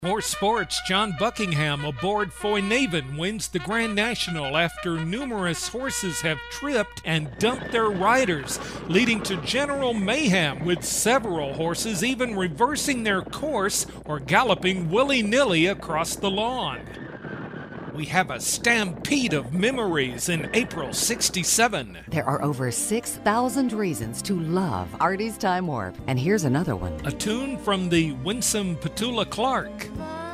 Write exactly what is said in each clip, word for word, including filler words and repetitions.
More sports. John Buckingham aboard Foinaven wins the Grand National after numerous horses have tripped and dumped their riders, leading to general mayhem with several horses even reversing their course or galloping willy-nilly across the lawn. We have a stampede of memories in April sixty-seven. There are over six thousand reasons to love Artie's Time Warp. And here's another one. A tune from the winsome Petula Clark.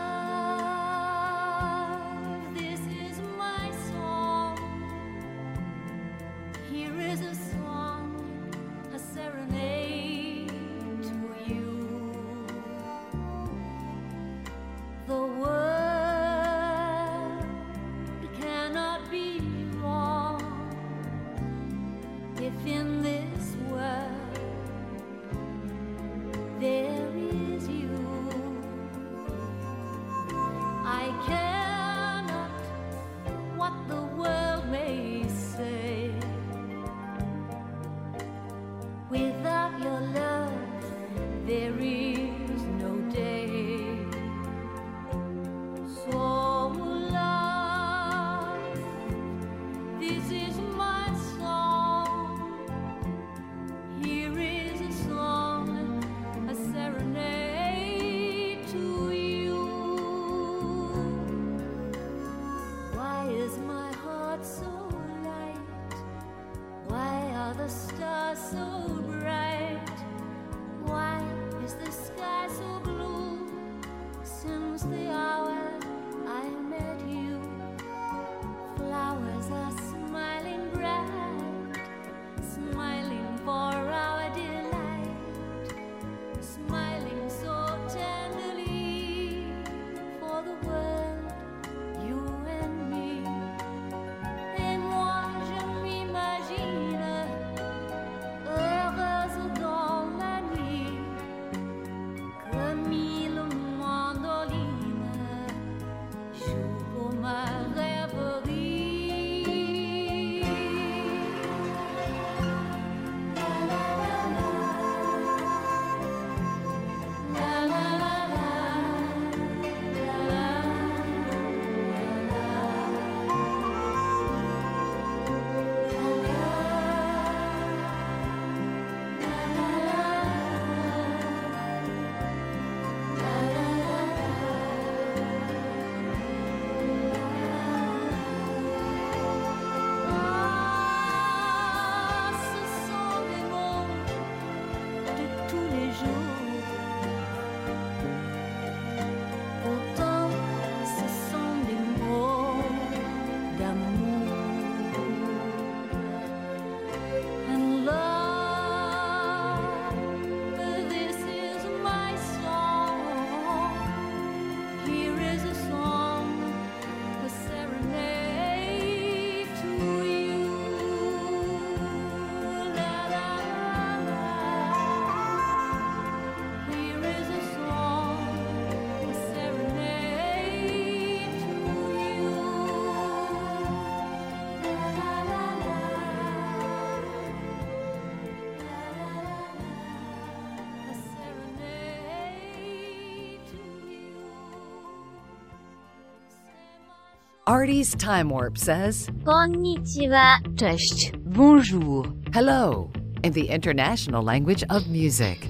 Artie's Time Warp says, こんにちは. Cześć, bonjour, hello, in the international language of music.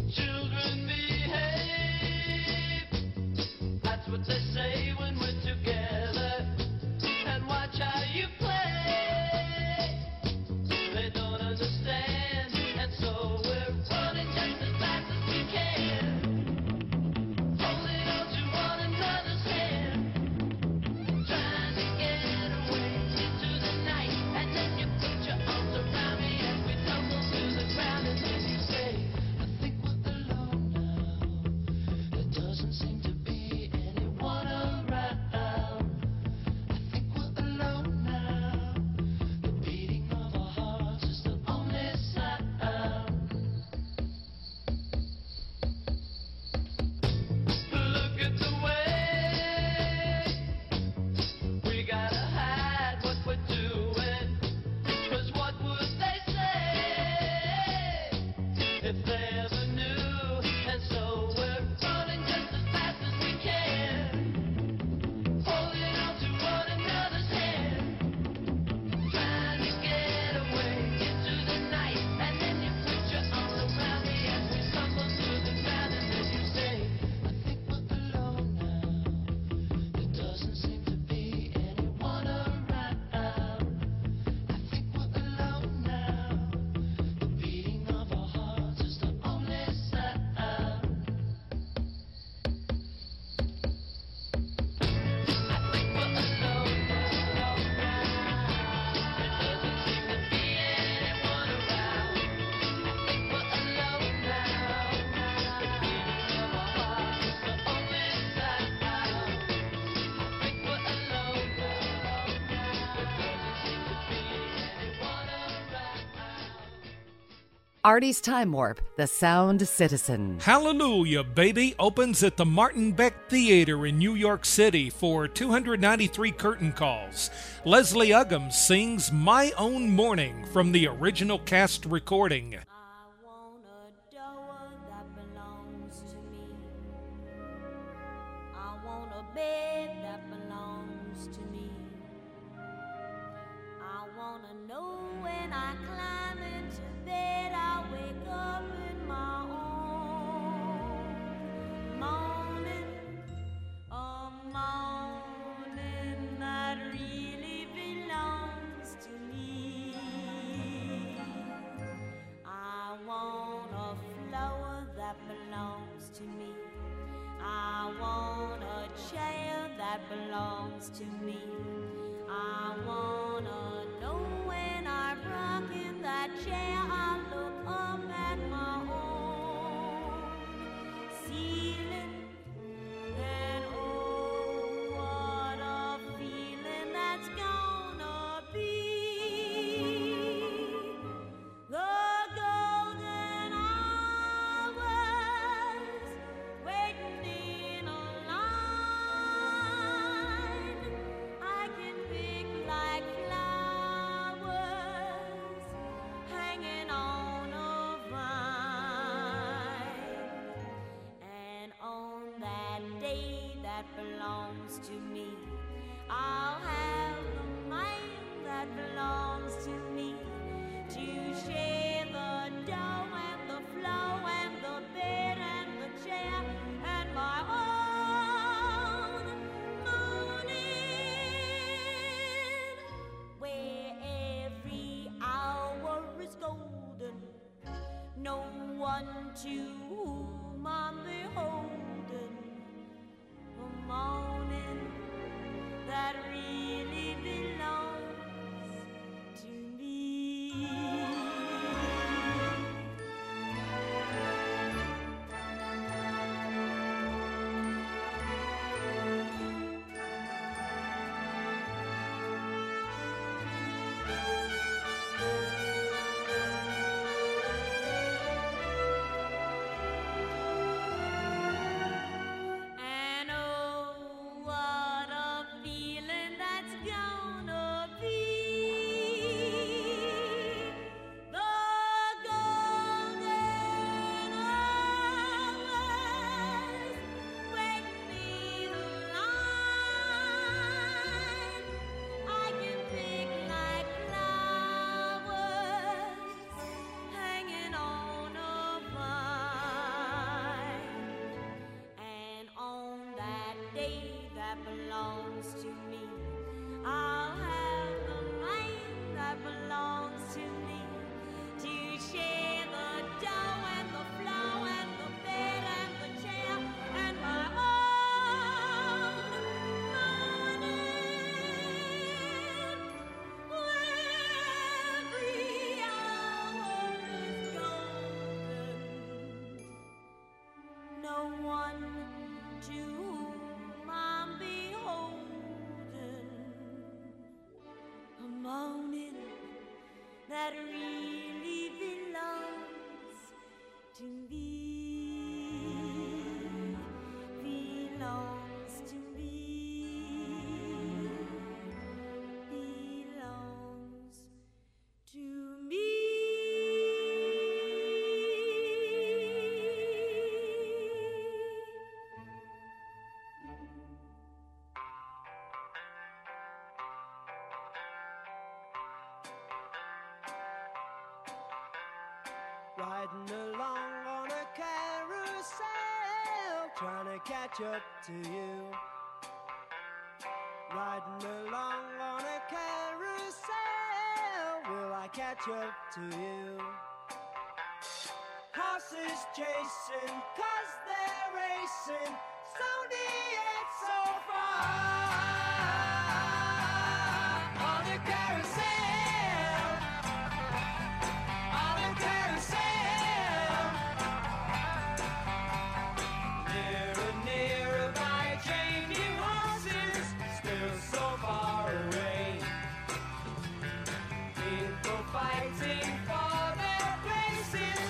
Artie's Time Warp, The Sound Citizen. Hallelujah, Baby opens at the Martin Beck Theater in New York City for two hundred ninety-three curtain calls. Leslie Uggams sings My Own Morning from the original cast recording. Belongs to me. I wanna know when I'm rocking that chair, I look up at my own ceiling, and oh, what a feeling that's gonna be. The golden hours waiting in a line. I can pick like flowers hanging on a vine. And on that day that belongs to me, I'll have the mind that belongs to me, to share the dough and the flow and the bed and the chair and my own morning, where every hour is golden, no one to whom I'm beholden, a morning that really belongs to me. And oh, what a feeling that's gonna be. The golden hours waiting in a line. I can pick like flowers hanging on a vine. And on that day that belongs to me, I'll have the mind that belongs to me, to share the dough and the flow and the bed and the chair and my own morning, where every hour is golden, no one to whom I'm beholden, a morning that really belongs to me, belongs to me, belongs to me. Riding along on a carousel, trying to catch up to you. Riding along on a carousel, will I catch up to you? Horses chasing, cause they're racing, Sony ain't so far. On the carousel, on the carousel, nearer, nearer by changing horses, still so far away. People fighting for their places,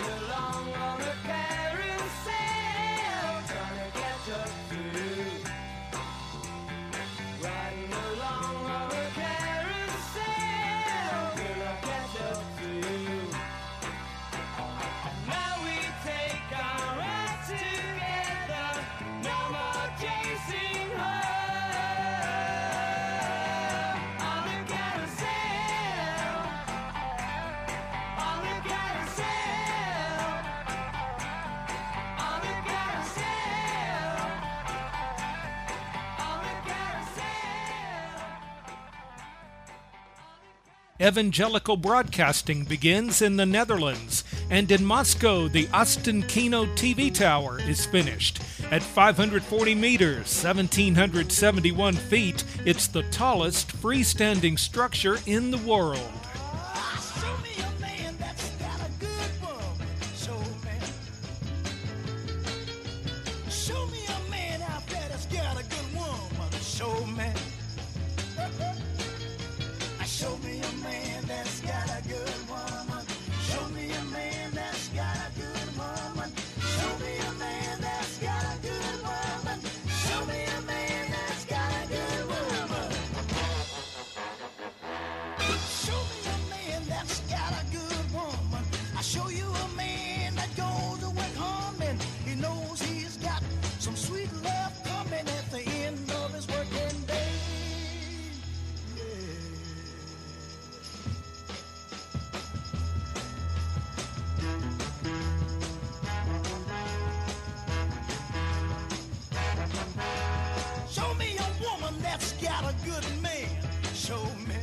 along on a carousel, trying to catch up to you. Riding along on a carousel, will I catch up to you? Now we take our ride together, no more chasing her. On the carousel, on the carousel, on the carousel, on the carousel. Evangelical broadcasting begins in the Netherlands, and in Moscow, the Austin Kino T V tower is finished. At five hundred forty meters, one thousand seven hundred seventy-one feet, it's the tallest freestanding structure in the world. Show me a man that's got a good woman. Show me. Show me a man out there that's got a good woman. Show me. Show me a man that's got a good woman. Show me a man that's got a good woman. Show me a man that's got a good woman. Show me a man that's got a good woman. Show me a man that's got a good woman. I show you a man that goes to work humming. He knows he's got some sweet love coming at the end of his working day. Show me a woman that's got a good man. Show me.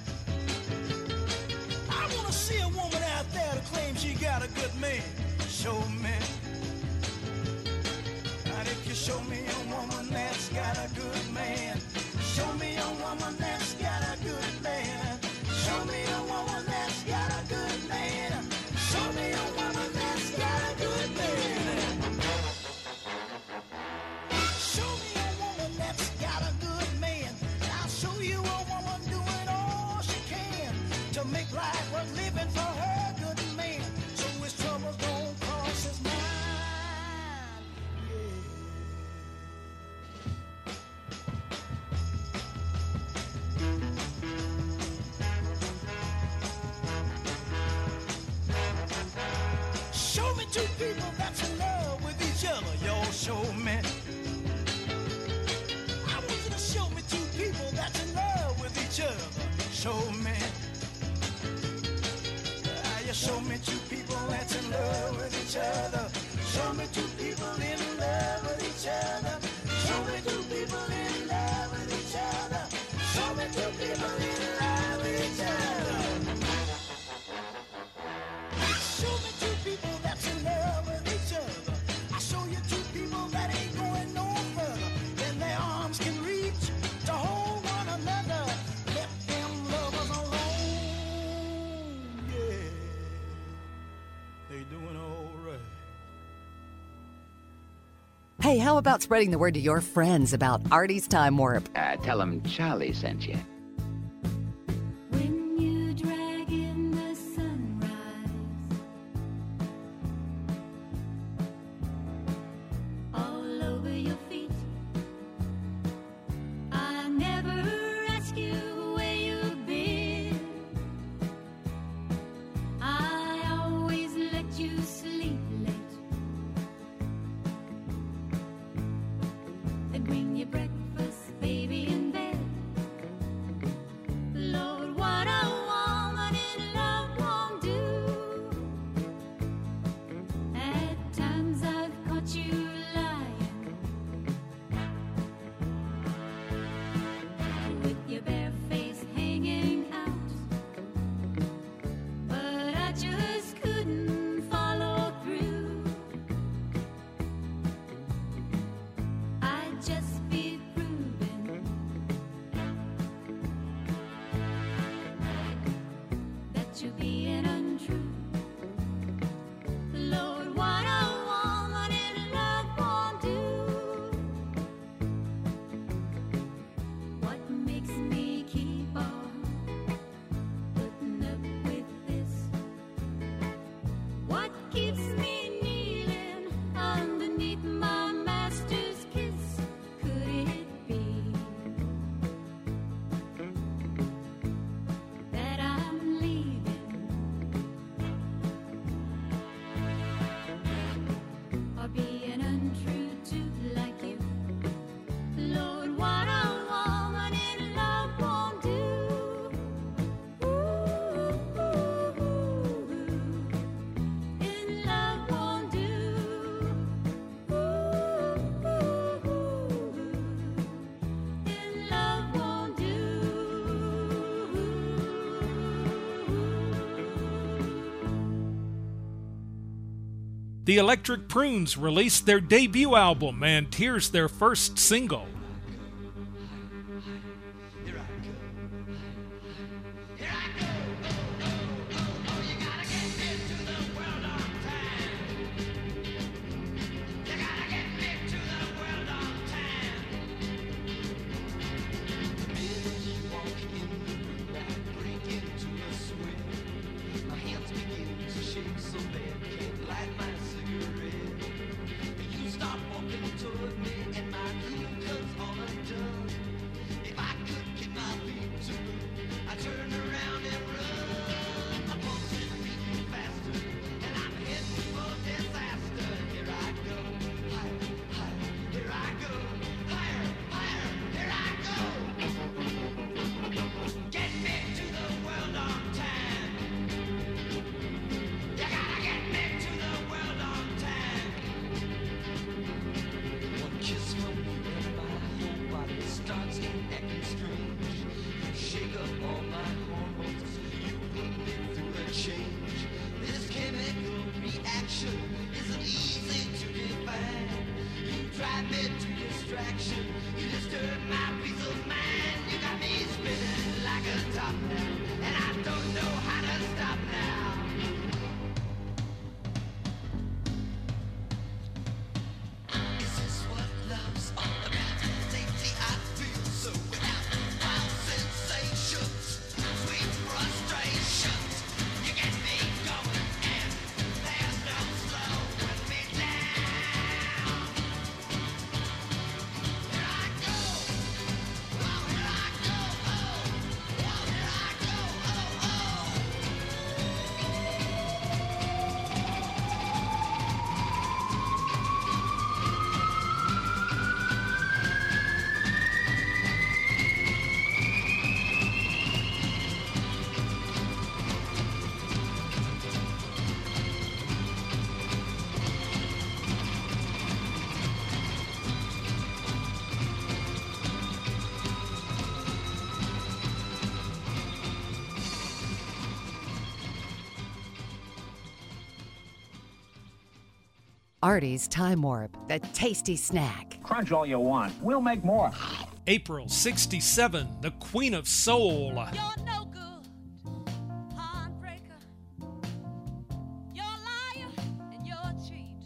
I want to see a woman out there that claims she got a good man. Show me. And if you show me a woman that's got a good man, show me a woman that's got a good man. Show me a woman that's got a good man. Show me a woman that's got a good man. Show me a woman that's got a good man. And I'll show you a woman doing all she can to make life worth living for her good man. So his troubles don't cross his mind. Show me two people that's in love with each other. Y'all show me. I want you to show me two people that's in love with each other. Show me. Ah, you show me two people that's in love with each other. Show me two people in love with each other. Show me two people in love with each other. Show me two people in love with each other. Show me two people that's in love with each other. I show you two people that ain't going no further than their arms can reach to hold one another. Let them lovers alone. Yeah, they doing all right. Hey, how about spreading the word to your friends about Artie's Time Warp? Uh, tell them Charlie sent you. When you drag in the sunrise, all over your feet, I never ask you where you've been. I always let you sleep late and bring you breakfast, baby, in bed. The Electric Prunes released their debut album, and here's their first single. Artie's Time Warp, the tasty snack. Crunch all you want. We'll make more. April sixty-seven, the Queen of Soul. You're no good, heartbreaker. You're a liar and you're a cheat.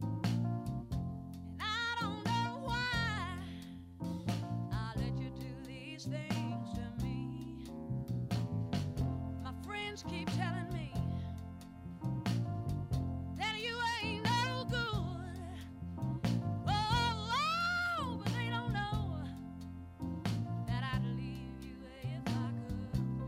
And I don't know why I let you do these things to me. My friends keep telling me that you ain't no good. Oh, oh, but they don't know that I'd leave you if I could.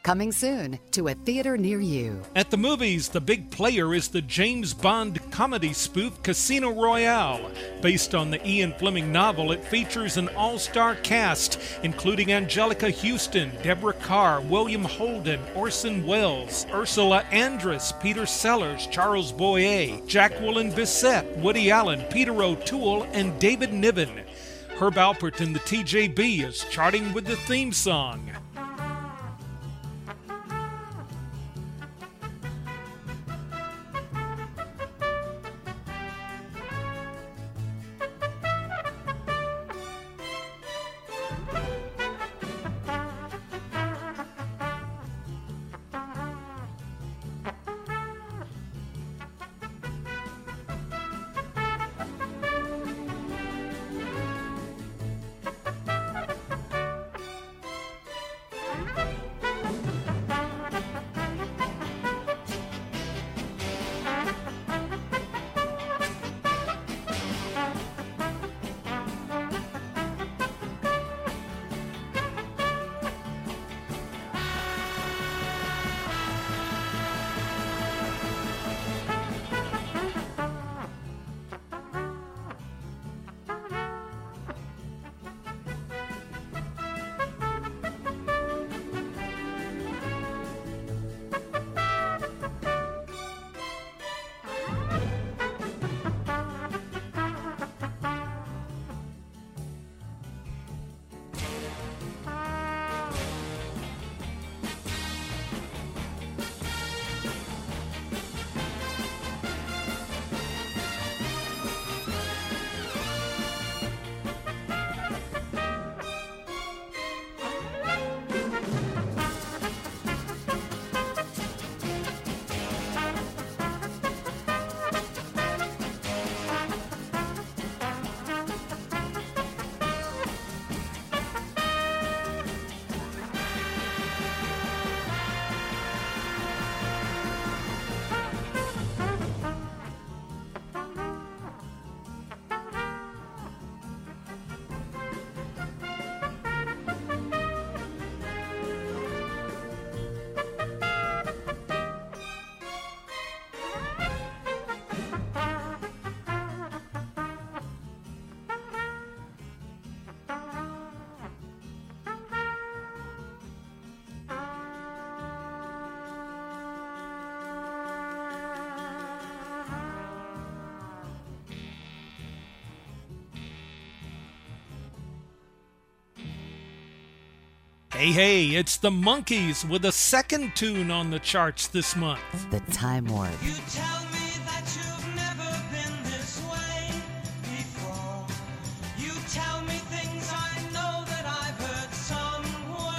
Coming soon to a theater near you. At the movies, the big player is the James Bond comedy spoof Casino Royale. Based on the Ian Fleming novel, it features an all-star cast, including Angelica Houston, Deborah Carr, William Holden, Orson Welles, Ursula Andress, Peter Sellers, Charles Boyer, Jacqueline Bisset, Woody Allen, Peter O'Toole, and David Niven. Herb Alpert in the T J B is charting with the theme song. Hey, hey, it's the Monkees with a second tune on the charts this month. The Time Warp. You tell me that you've never been this way before. You tell me things I know that I've heard somewhere.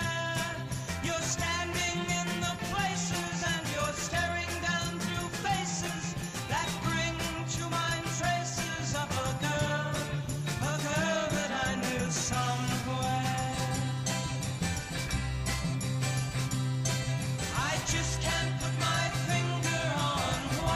You're standing in the places and you're staring down through faces that bring to mind traces of a girl, a girl that I knew somewhere. I just can't put my finger on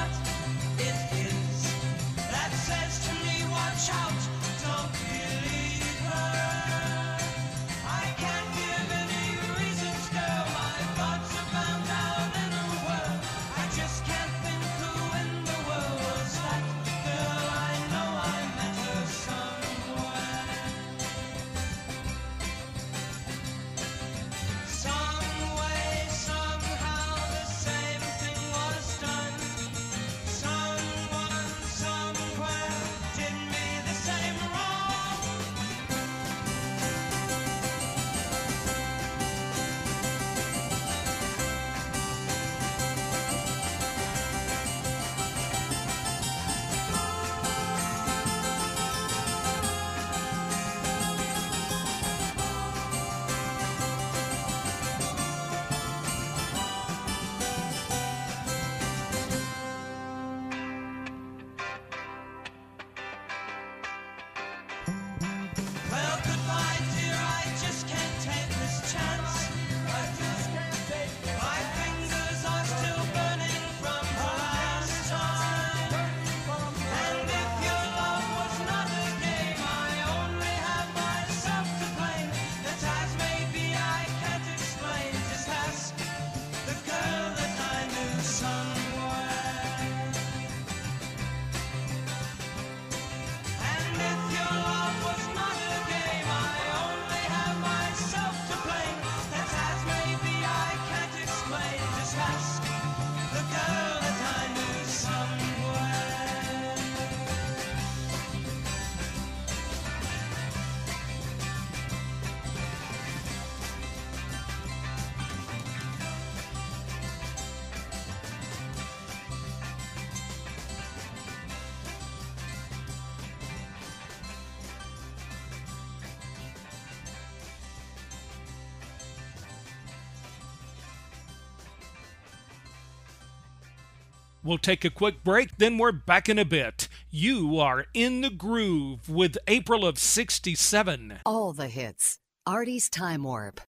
We'll take a quick break, then we're back in a bit. You are in the groove with April of sixty-seven. All the hits. Artie's Time Warp.